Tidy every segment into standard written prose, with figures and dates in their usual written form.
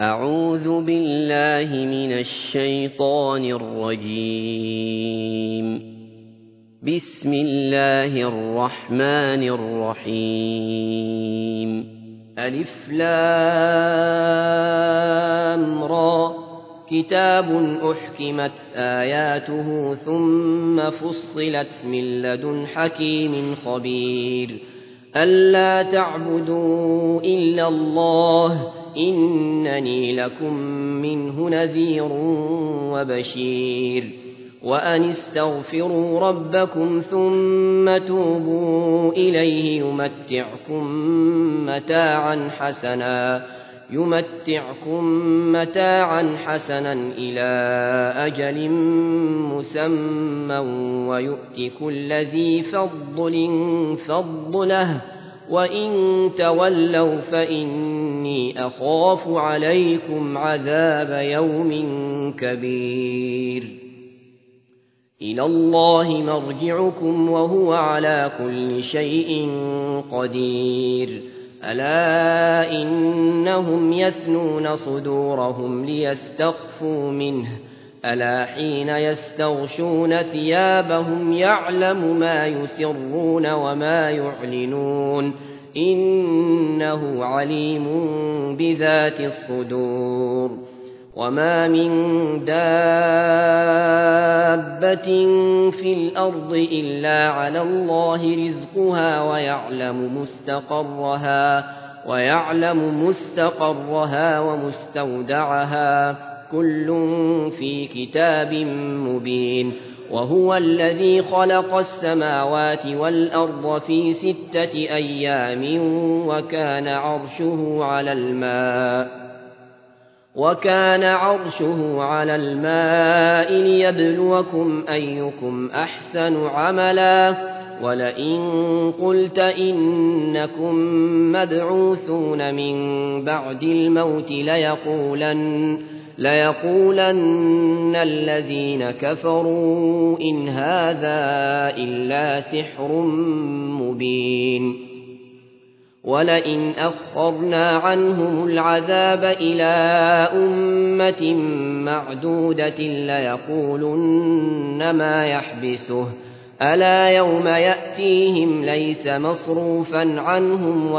أعوذ بالله من الشيطان الرجيم. بسم الله الرحمن الرحيم. ألف لام را كتاب أحكمت آياته ثم فصلت من لدن حكيم خبير ألا تعبدوا إلا الله إنني لكم منه نذير وبشير وأن استغفروا ربكم ثم توبوا إليه يمتعكم متاعا حسنا إلى أجل مسمى ويؤت كل ذي فضل فضله وإن تولوا فإني أخاف عليكم عذاب يوم كبير. إلى الله مرجعكم وهو على كل شيء قدير. ألا إنهم يثنون صدورهم ليستخفوا منه ألا حين يستغشون ثيابهم يعلم ما يسرون وما يعلنون إنه عليم بذات الصدور. وما من دابة في الأرض إلا على الله رزقها ويعلم مستقرها ومستودعها كل في كتاب مبين. وهو الذي خلق السماوات والأرض في 6 أيام وكان عرشه على الماء ليبلوكم أيكم أحسن عملا. ولئن قلت إنكم مبعوثون من بعد الموت ليقولن الذين كفروا إن هذا إلا سحر مبين. ولئن أخرنا عنهم العذاب إلى أمة معدودة ليقولن ما يحبسه ألا يوم يأتيهم ليس مصروفا عنهم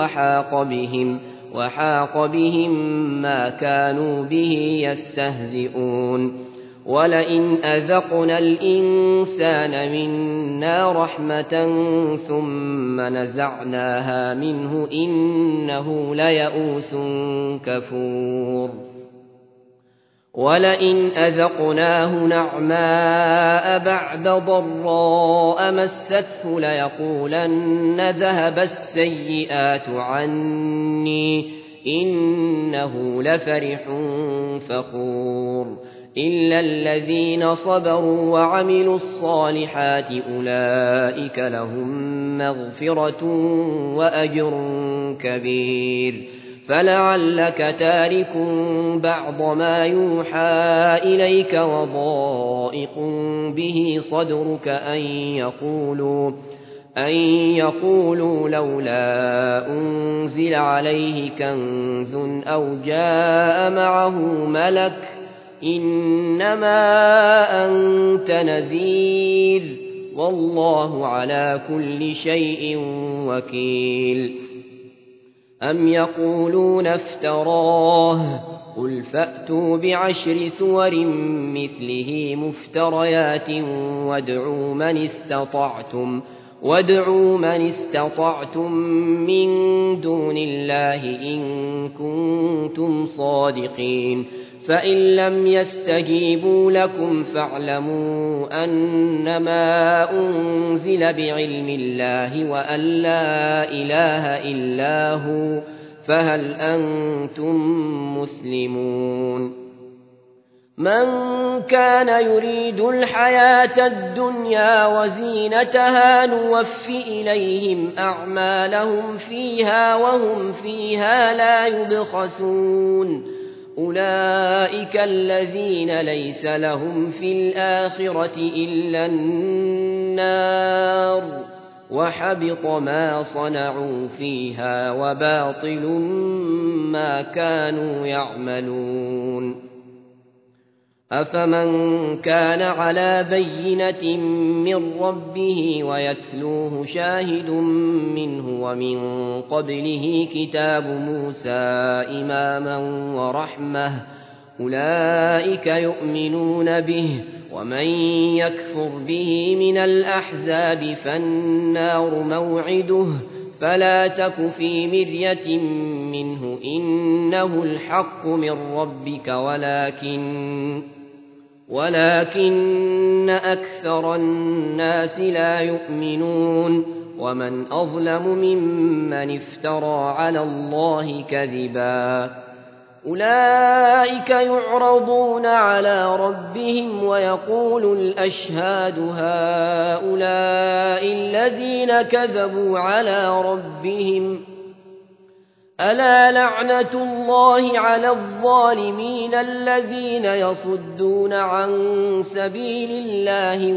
وحاق بهم ما كانوا به يستهزئون. ولئن أذقنا الإنسان منا رحمة ثم نزعناها منه إنه ليئوس كفور. ولئن أذقناه نعماء بعد ضراء مسته ليقولن ذهب السيئات عني إنه لفرح فخور. إلا الذين صبروا وعملوا الصالحات أولئك لهم مغفرة وأجر كبير. فلعلك تارك بعض ما يوحى إليك وضائق به صدرك أن يقولوا لولا أنزل عليه كنز أو جاء معه ملك إنما أنت نذير والله على كل شيء وكيل. أم يقولون افتراه قل فأتوا ب10 سور مثله مفتريات وادعوا من استطعتم من دون الله إن كنتم صادقين. فإن لم يستجيبوا لكم فاعلموا أنما أنزل بعلم الله وأن لا إله إلا هو فهل أنتم مسلمون. من كان يريد الحياة الدنيا وزينتها نوف إليهم أعمالهم فيها وهم فيها لا يبخسون. أولئك الذين ليس لهم في الآخرة إلا النار وحبط ما صنعوا فيها وباطل ما كانوا يعملون أفمن كان على بينة من ربه ويتلوه شاهد منه ومن قبله كتاب موسى إماما ورحمة أولئك يؤمنون به ومن يكفر به من الأحزاب فالنار موعده فلا تك في مرية منه إنه الحق من ربك ولكن أكثر الناس لا يؤمنون ومن أظلم ممن افترى على الله كذبا أولئك يعرضون على ربهم ويقول الأشهاد هؤلاء الذين كذبوا على ربهم ألا لعنة الله على الظالمين الذين يصدون عن سبيل الله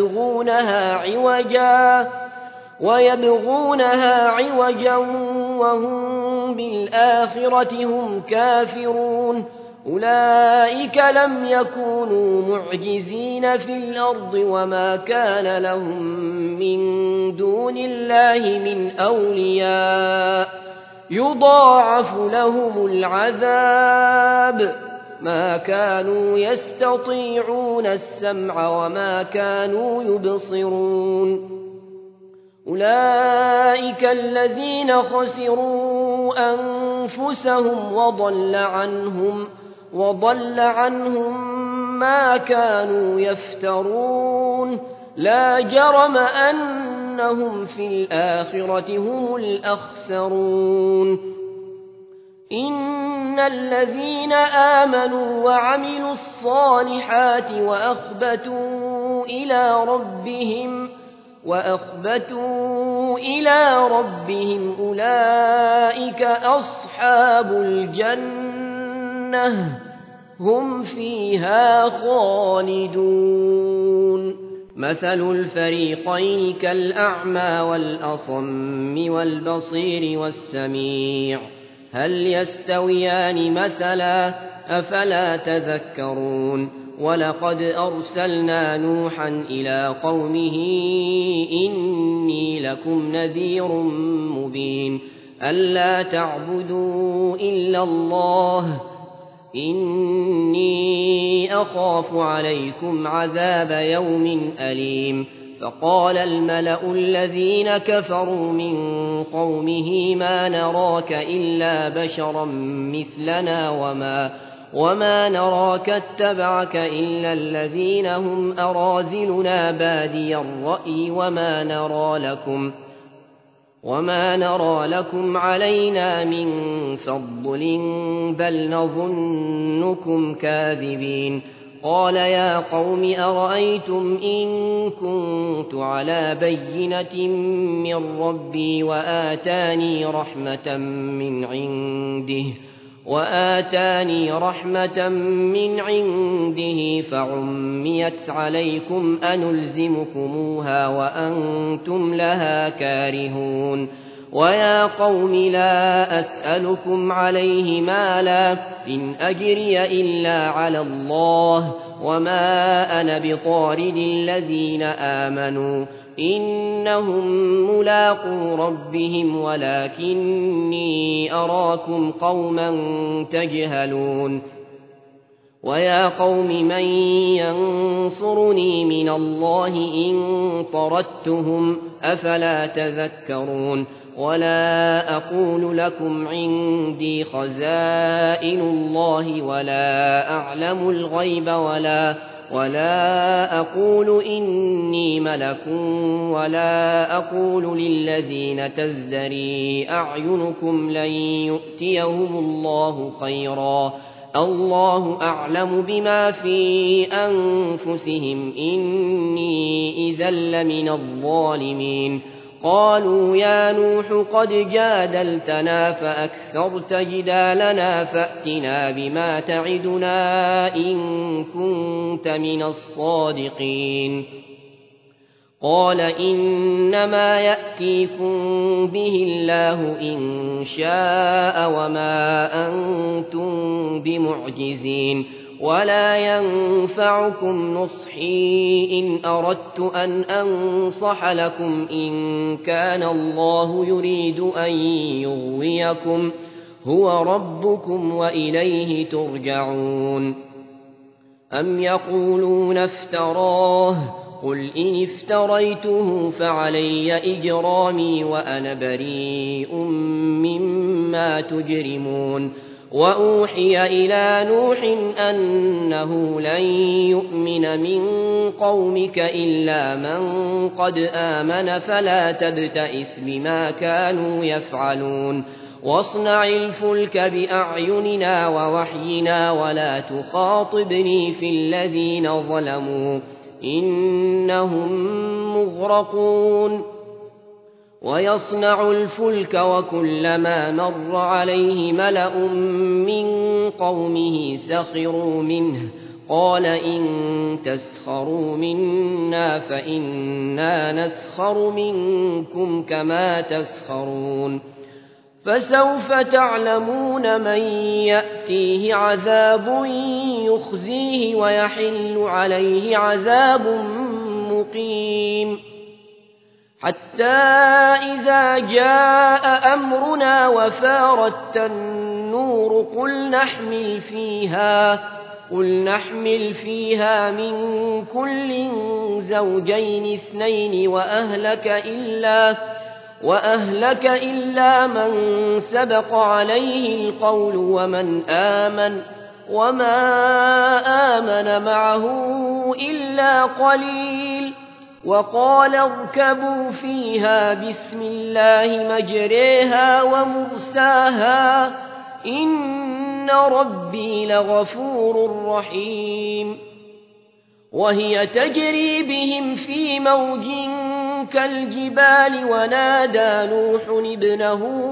ويبغونها عوجا وهم بالآخرة هم كافرون أولئك لم يكونوا معجزين في الأرض وما كان لهم من دون الله من أولياء يضاعف لهم العذاب ما كانوا يستطيعون السمع وما كانوا يبصرون أولئك الذين خسروا أنفسهم وضل عنهم ما كانوا يفترون لا جرم أنهم في الآخرة هم الأخسرون إن الذين آمنوا وعملوا الصالحات وأخبتوا إلى ربهم أولئك أصحاب الجنة هم فيها خالدون مثل الفريقين كالأعمى والأصم والبصير والسميع هل يستويان مثلا أفلا تذكرون ولقد أرسلنا نوحا إلى قومه إني لكم نذير مبين ألا تعبدوا إلا الله إني أخاف عليكم عذاب يوم أليم فقال الملأ الذين كفروا من قومه ما نراك إلا بشرا مثلنا وما نراك اتبعك إلا الذين هم أراذلنا بادي الرأي وما نرى لكم علينا من فضل بل نظنكم كاذبين قال يا قوم أرأيتم إن كنت على بينة من ربي وآتاني رحمة من عنده فعميت عليكم أنلزمكموها وأنتم لها كارهون ويا قوم لا أسألكم عليه مالا إن أجري إلا على الله وما أنا بطارد الذين آمنوا إنهم ملاقو ربهم ولكني أراكم قوما تجهلون ويا قوم من ينصرني من الله إن طردتهم أفلا تذكرون ولا أقول لكم عندي خزائن الله ولا أعلم الغيب ولا أقول إني ملك ولا أقول للذين تزدري أعينكم لن يؤتيهم الله خيرا الله أعلم بما في أنفسهم إني إذا لمن الظالمين قالوا يا نوح قد جادلتنا فأكثرت جدالنا فأتنا بما تعدنا إن كنت من الصادقين قال إنما يأتيكم به الله إن شاء وما أنتم بمعجزين ولا ينفعكم نصحي إن أردت أن أنصح لكم إن كان الله يريد أن يغويكم هو ربكم وإليه ترجعون أم يقولون افتراه قل إن افتريته فعلي إجرامي وأنا بريء مما تجرمون وأوحي إلى نوح أنه لن يؤمن من قومك إلا من قد آمن فلا تبتئس بما كانوا يفعلون واصنع الفلك بأعيننا ووحينا ولا تخاطبني في الذين ظلموا إنهم مغرقون ويصنع الفلك وكلما مر عليه ملأ من قومه سخروا منه قال إن تسخروا منا فإنا نسخر منكم كما تسخرون فسوف تعلمون من يأتيه عذاب يخزيه ويحل عليه عذاب مقيم حتى إذا جاء أمرنا وفارت النور قل نحمل فيها من كل زوجين اثنين وأهلك إلا من سبق عليه القول ومن آمن وما آمن معه إلا قليل وقال اركبوا فيها بسم الله مجريها ومرساها إن ربي لغفور رحيم وهي تجري بهم في موج كالجبال ونادى نوح ابنه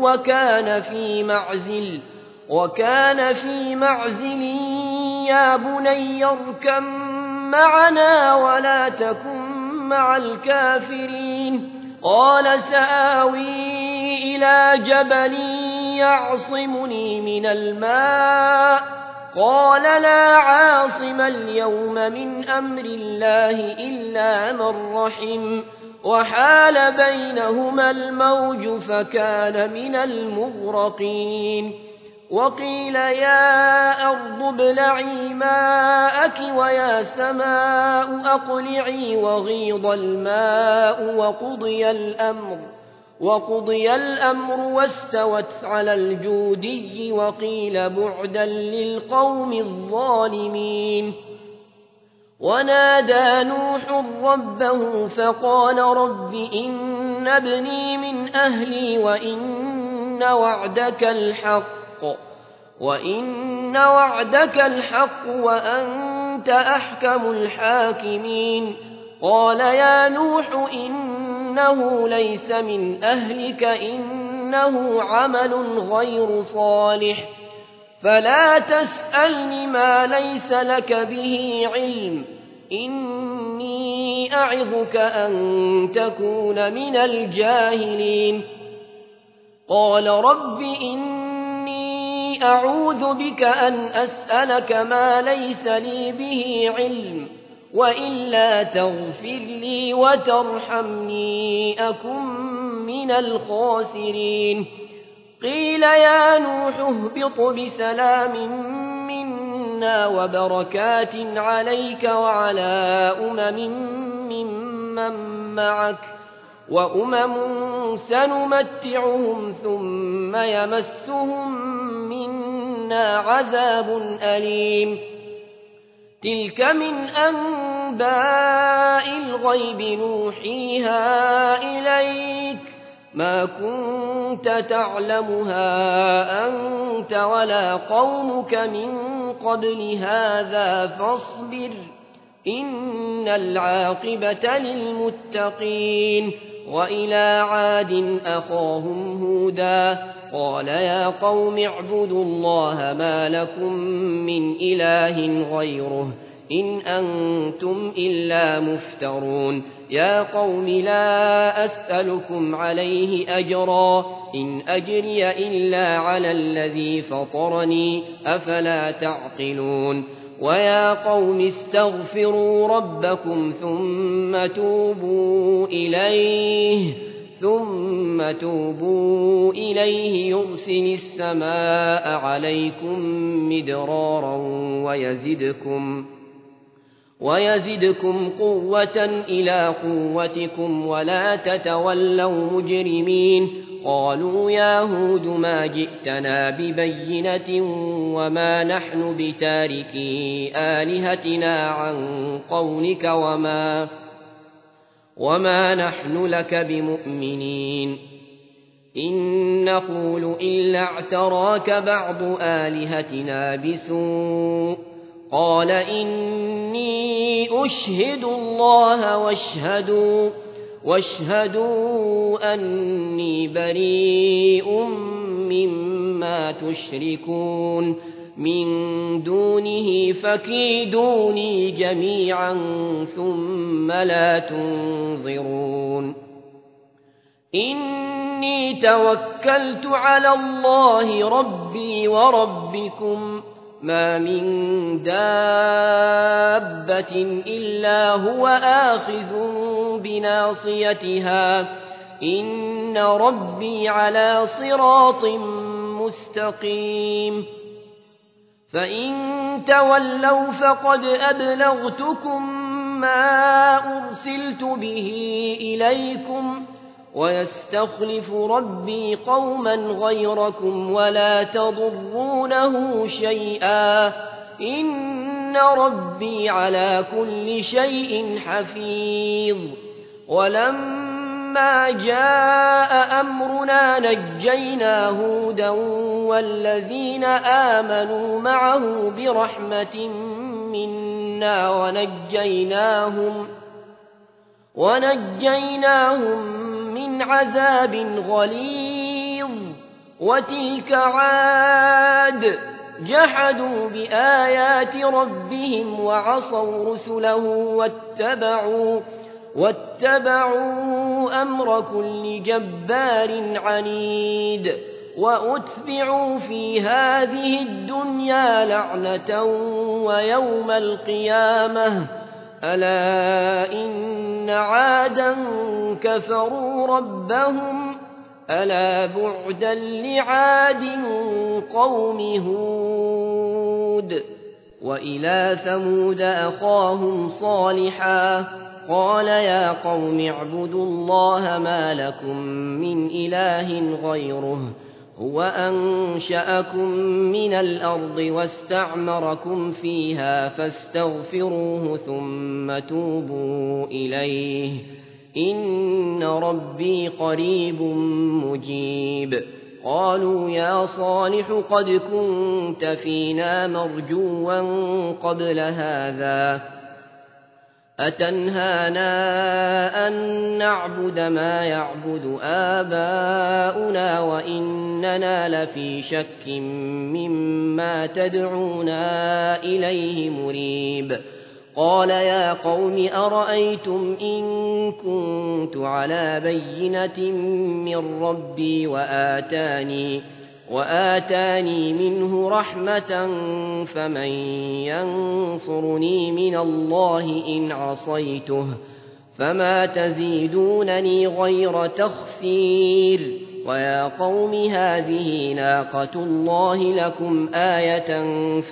وكان في معزل يا بني اركب معنا ولا تكن مع الكافرين قال سآوي إلى جبل يعصمني من الماء قال لا عاصم اليوم من أمر الله إلا من رحم وحال بينهما الموج فكان من المغرقين وقيل يا أرض ابلعي ماءك ويا سماء أقلعي وغيض الماء وقضي الأمر واستوت على الجودي وقيل بعدا للقوم الظالمين ونادى نوح ربه فقال رب إن ابني من أهلي وإن وعدك الحق وأنت أحكم الحاكمين قال يا نوح إنه ليس من أهلك إنه عمل غير صالح فلا تسألني ما ليس لك به علم إني أعظك أن تكون من الجاهلين قال رب إني أعوذ بك أن أسألك ما ليس لي به علم وإلا تغفر لي وترحمني أكن من الخاسرين قيل يا نوح اهبط بسلام منا وبركات عليك وعلى ممن معك وأمم سنمتعهم ثم يمسهم منا عذاب أليم تلك من أنباء الغيب نوحيها إليك ما كنت تعلمها أنت ولا قومك من قبل هذا فاصبر إن العاقبة للمتقين وإلى عاد أخاهم هودا قال يا قوم اعبدوا الله ما لكم من إله غيره إن أنتم إلا مفترون يا قوم لا أسألكم عليه أجرا إن أجري إلا على الذي فطرني أفلا تعقلون ويا قوم استغفروا ربكم ثم توبوا إليه يرسل السماء عليكم مدرارا ويزدكم قوة إلى قوتكم ولا تتولوا مجرمين قالوا يا هود ما جئتنا ببينة وما نحن بتاركي آلهتنا عن قولك وما نحن لك بمؤمنين إن نقول إلا اعتراك بعض آلهتنا بسوء قال إني أشهد الله واشهدوا أني بريء مما تشركون من دونه فكيدوني جميعا ثم لا تنظرون إني توكلت على الله ربي وربكم ما من دابة إلا هو آخذ بناصيتها إن ربي على صراط مستقيم فإن تولوا فقد أبلغتكم ما أرسلت به إليكم ويستخلف ربي قوما غيركم ولا تضرونه شيئا إن ربي على كل شيء حفيظ ولما جاء أمرنا نجينا هودا والذين آمنوا معه برحمة منا ونجيناهم من عذاب غليظ وتلك عاد جحدوا بآيات ربهم وعصوا رسله واتبعوا أمر كل جبار عنيد وأتبعوا في هذه الدنيا لعنة ويوم القيامة ألا إن عادا كفروا ربهم ألا بعدا لعاد قوم هود وإلى ثمود أخاهم صالحا قال يا قوم اعبدوا الله ما لكم من إله غيره هو أنشأكم من الأرض واستعمركم فيها فاستغفروه ثم توبوا إليه إن ربي قريب مجيب قالوا يا صالح قد كنت فينا مرجوا قبل هذا أتنهانا أن نعبد ما يعبد آباؤنا وإننا لفي شك مما تدعونا إليه مريب قال يا قوم أرأيتم إن كنت على بينة من ربي وآتاني منه رحمة فمن ينصرني من الله إن عصيته فما تزيدونني غير تخسير ويا قوم هذه ناقة الله لكم آية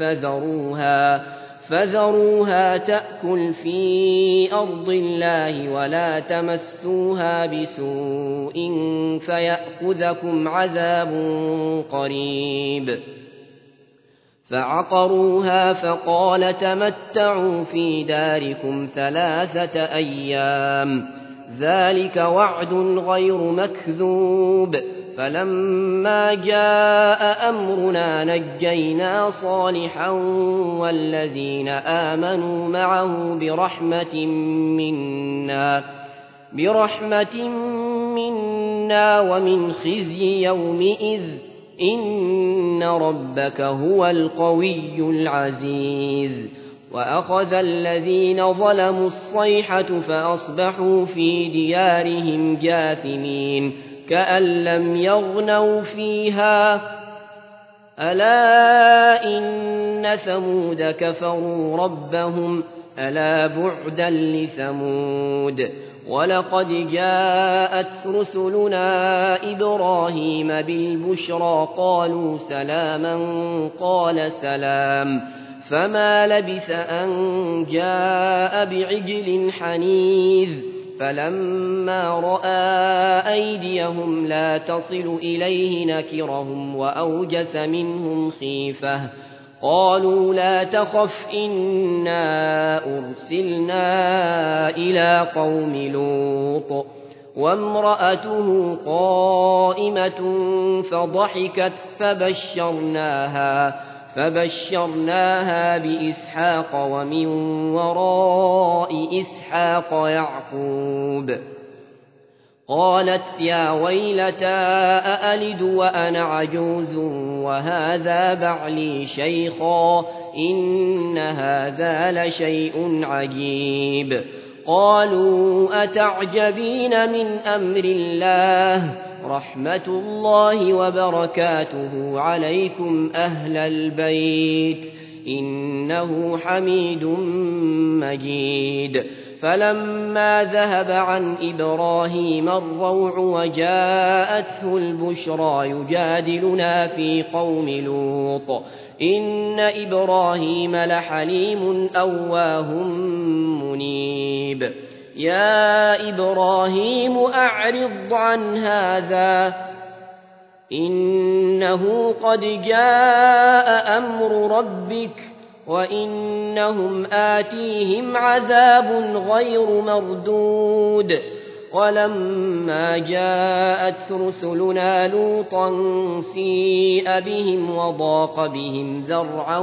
فذروها تأكل في أرض الله ولا تمسوها بسوء فيأخذكم عذاب قريب فعقروها فقال تمتعوا في داركم 3 أيام ذلك وعد غير مكذوب فلما جاء أمرنا نجينا صالحا والذين آمنوا معه برحمة منا ومن خزي يومئذ إن ربك هو القوي العزيز وأخذ الذين ظلموا الصيحة فأصبحوا في ديارهم جاثمين كأن لم يغنوا فيها ألا إن ثمود كفروا ربهم ألا بعدا لثمود ولقد جاءت رسلنا إبراهيم بالبشرى قالوا سلاما قال سلام فما لبث أن جاء بعجل حنيذ فلما رأى أيديهم لا تصل إليه نكرهم وأوجس منهم خيفة قالوا لا تخف إنا أرسلنا إلى قوم لوط وامرأته قائمة فضحكت فبشرناها بإسحاق ومن وراء إسحاق يعقوب قالت يا ويلتى أألد وأنا عجوز وهذا بعلي شيخا إن هذا لشيء عجيب قالوا أتعجبين من أمر الله رحمة الله وبركاته عليكم أهل البيت إنه حميد مجيد فلما ذهب عن إبراهيم الروع وجاءته البشرى يجادلنا في قوم لوط إن إبراهيم لحليم أواه منيب يا إبراهيم أعرض عن هذا إنه قد جاء أمر ربك وإنهم آتيهم عذاب غير مردود ولما جاءت رسلنا لوطا سيء بهم وضاق بهم ذرعا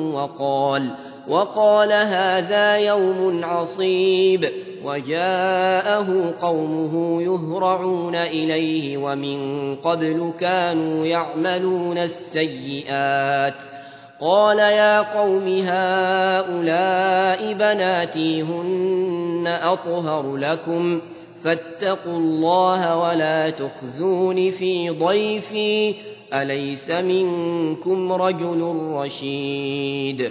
وقال هذا يوم عصيب وجاءه قومه يهرعون إليه ومن قبل كانوا يعملون السيئات قال يا قوم هؤلاء بناتي هن أطهر لكم فاتقوا الله ولا تخزون في ضيفي أليس منكم رجل رشيد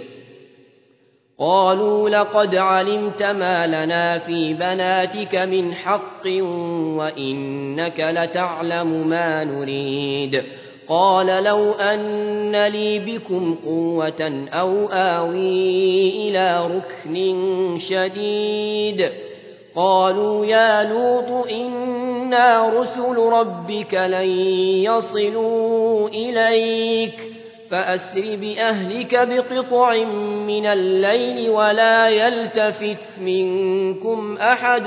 قالوا لقد علمت ما لنا في بناتك من حق وإنك لتعلم ما نريد قال لو أن لي بكم قوة أو آوي إلى ركن شديد قالوا يا لوط إنا رسل ربك لن يصلوا إليك فأسر بأهلك بقطع من الليل ولا يلتفت منكم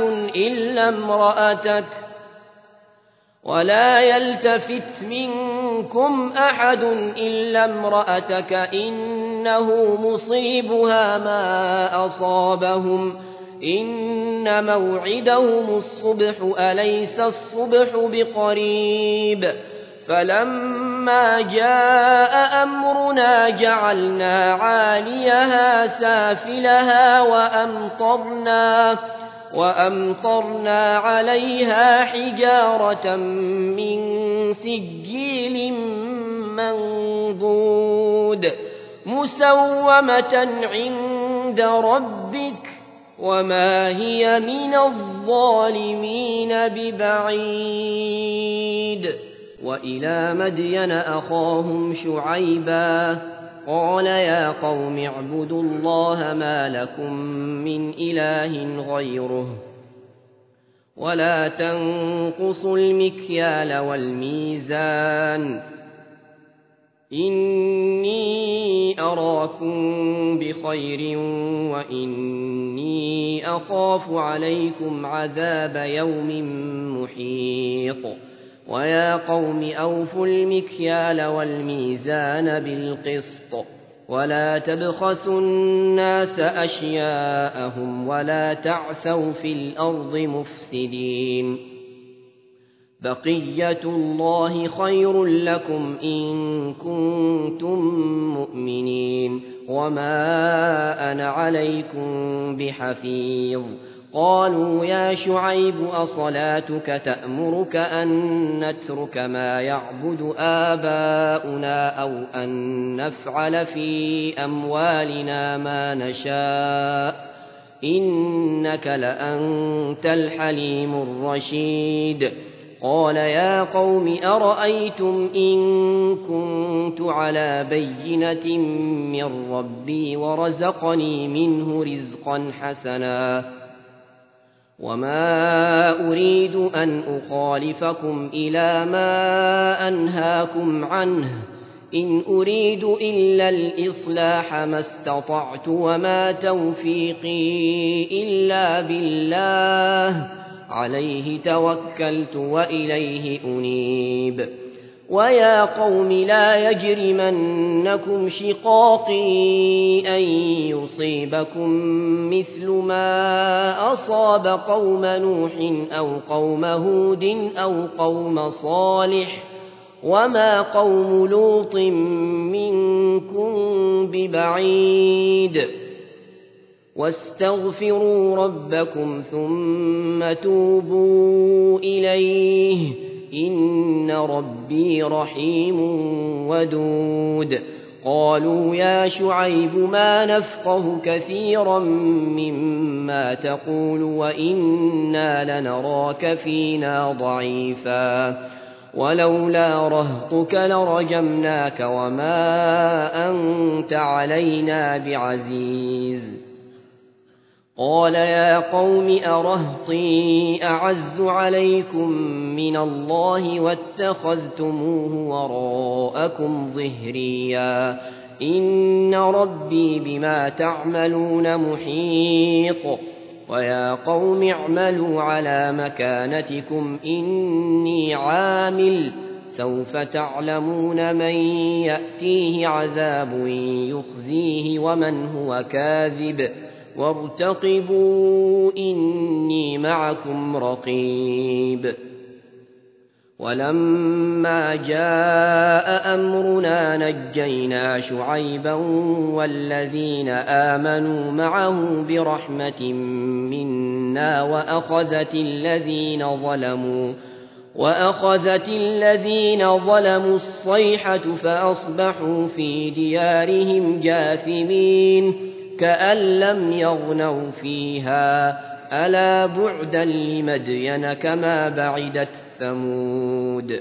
أحد إلا امرأتك إنه مصيبها ما أصابهم إن موعدهم الصبح أليس الصبح بقريب فلما جاء أمرنا جعلنا عاليها سافلها وأمطرنا عليها حجارة من سجيل منضود مسومة عند ربك وما هي من الظالمين ببعيد وإلى مدين أخاهم شعيبا قال يا قوم اعبدوا الله ما لكم من إله غيره ولا تنقصوا المكيال والميزان إني أراكم بخير وإني أخاف عليكم عذاب يوم محيط ويا قوم أوفوا المكيال والميزان بالقسط ولا تبخسوا الناس أشياءهم ولا تعثوا في الأرض مفسدين بقية الله خير لكم إن كنتم مؤمنين وما أنا عليكم بحفيظ قالوا يا شعيب أصلاتك تأمرك أن نترك ما يعبد آباؤنا أو أن نفعل في أموالنا ما نشاء إنك لأنت الحليم الرشيد قال يا قوم أرأيتم إن كنت على بينة من ربي ورزقني منه رزقا حسنا وما أريد أن أخالفكم إلى ما أنهاكم عنه إن أريد إلا الإصلاح ما استطعت وما توفيقي إلا بالله عليه توكلت وإليه أنيب ويا قوم لا يجرمنكم شقاقي أن يصيبكم مثل ما أصاب قوم نوح أو قوم هود أو قوم صالح وما قوم لوط منكم ببعيد واستغفروا ربكم ثم توبوا إليه إن ربي رحيم ودود قالوا يا شعيب ما نفقه كثيرا مما تقول وإنا لنراك فينا ضعيفا ولولا رهطك لرجمناك وما أنت علينا بعزيز قال يا قوم أرهطي أعز عليكم من الله واتخذتموه وراءكم ظهريا إن ربي بما تعملون محيط ويا قوم اعملوا على مكانتكم إني عامل سوف تعلمون من يأتيه عذاب يخزيه ومن هو كاذب وارتقبوا إني معكم رقيب ولما جاء أمرنا نجينا شعيبا والذين آمنوا معه برحمة منا وأخذت الذين ظلموا الصيحة فأصبحوا في ديارهم جاثمين كأن لم يغنوا فيها ألا بعدا لمدين كما بعدت ثمود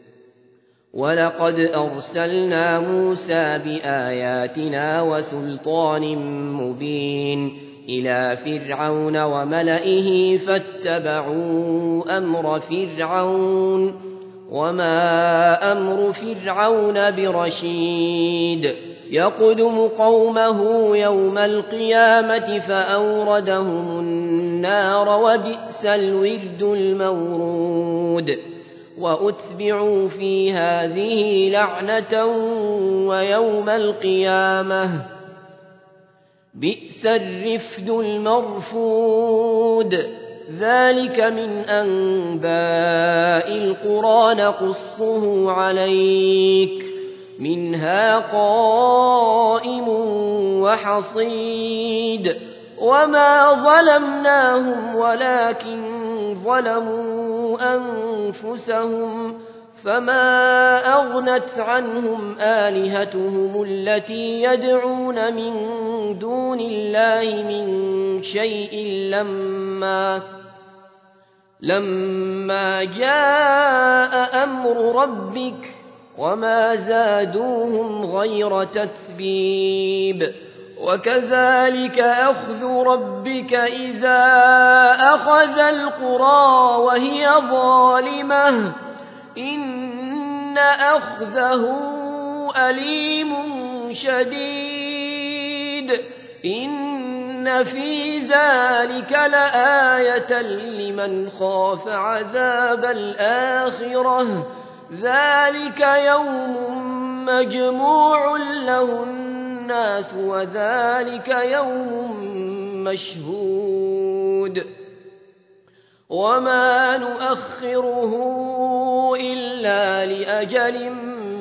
ولقد أرسلنا موسى بآياتنا وسلطان مبين إلى فرعون وملئه فاتبعوا أمر فرعون وما أمر فرعون برشيد يقدم قومه يوم القيامة فأوردهم النار وبئس الورد المورود وأتبعوا في هذه لعنة ويوم القيامة بئس الرفد المرفود ذلك من أنباء القرى نقصه عليك منها قائم وحصيد وما ظلمناهم ولكن ظلموا أنفسهم فما أغنت عنهم آلهتهم التي يدعون من دون الله من شيء لما جاء أمر ربك وما زادوهم غير تتبيب وكذلك أخذ ربك إذا أخذ القرى وهي ظالمة إن أخذه أليم شديد إن في ذلك لآية لمن خاف عذاب الآخرة ذلك يوم مجموع له الناس وذلك يوم مشهود وما نؤخره إلا لأجل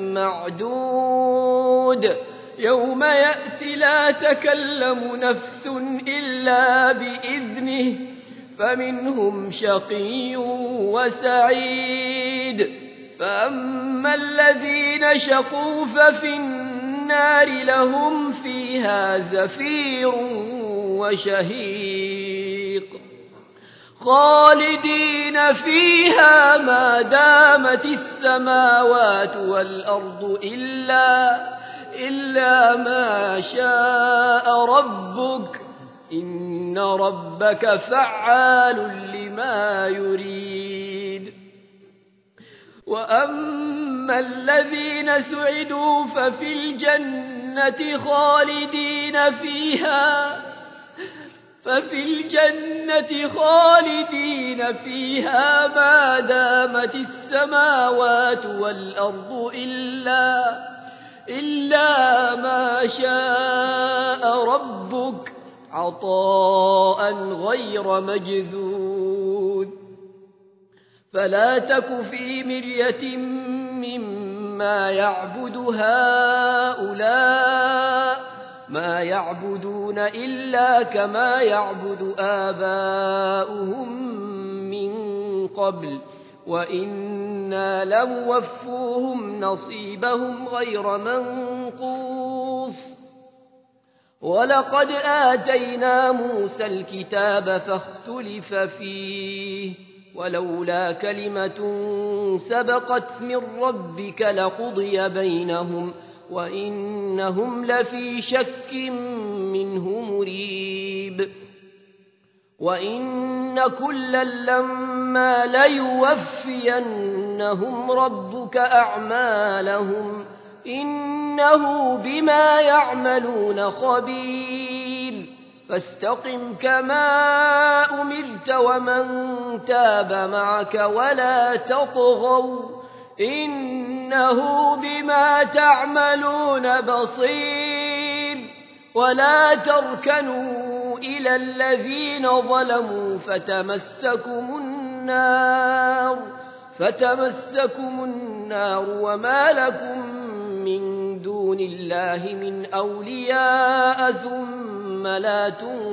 معدود يوم يأتي لا تكلم نفس إلا بإذنه فمنهم شقي وسعيد فأما الذين شقوا ففي النار لهم فيها زفير وشهيق خالدين فيها ما دامت السماوات والأرض إلا ما شاء ربك إن ربك فعال لما يريد وأما الذين سعدوا ففي الجنة خالدين فيها ما دامت السماوات والأرض إلا ما شاء ربك عطاء غير مجذود فلا تك في مرية مما يعبد هؤلاء ما يعبدون إلا كما يعبد آباؤهم من قبل وإنا لموفوهم نصيبهم غير منقوص ولقد آتينا موسى الكتاب فاختلف فيه ولولا كلمة سبقت من ربك لقضي بينهم وإنهم لفي شك منه مريب وإن كلا لما ليوفينهم ربك أعمالهم إنه بما يعملون خبير فاستقم كما أمرت ومن تاب معك ولا تطغوا إنه بما تعملون بصير ولا تركنوا إلى الذين ظلموا فتمسكم النار وما لكم من دون الله من أولياء ثم لا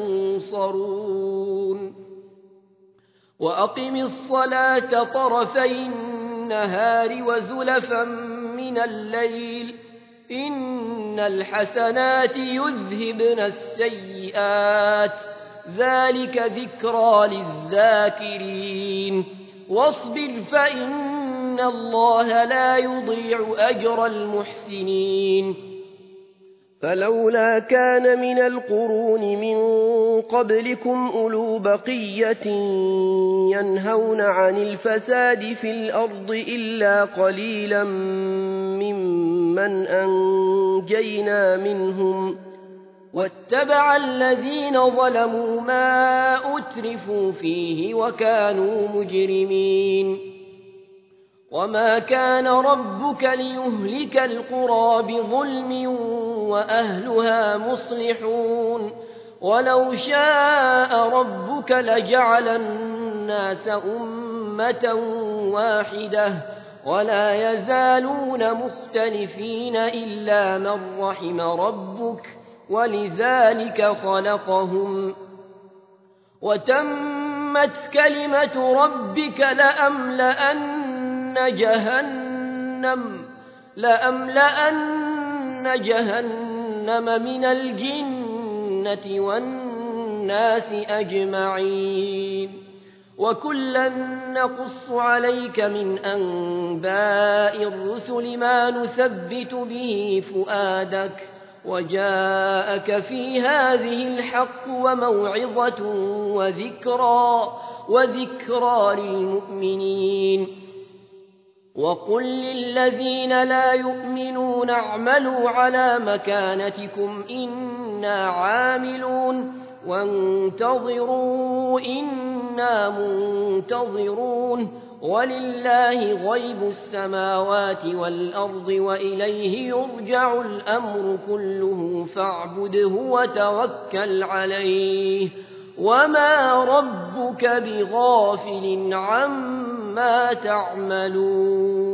تنصرون وأقم الصلاة طرفي النهار وزلفا من الليل إن الحسنات يذهبن السيئات ذلك ذكرى للذاكرين واصبر فإن الله لا يضيع أجر المحسنين فلولا كان من القرون من قبلكم أولو بقية ينهون عن الفساد في الأرض إلا قليلا ممن أنجينا منهم واتبع الذين ظلموا ما أترفوا فيه وكانوا مجرمين وما كان ربك ليهلك القرى بظلم وأهلها مصلحون ولو شاء ربك لجعل الناس أمة واحدة ولا يزالون مختلفين إلا من رحم ربك ولذلك خلقهم وتمت كلمة ربك لأملأن جهنم من الجنة والناس أجمعين وكلا نقص عليك من أنباء الرسل ما نثبت به فؤادك وجاءك في هذه الحق وموعظة وذكرى للمؤمنين وقل للذين لا يؤمنون اعملوا على مكانتكم إنا عاملون وانتظروا إنا منتظرون ولله غيب السماوات والأرض وإليه يرجع الأمر كله فاعبده وتوكل عليه وما ربك بغافل عما تعملون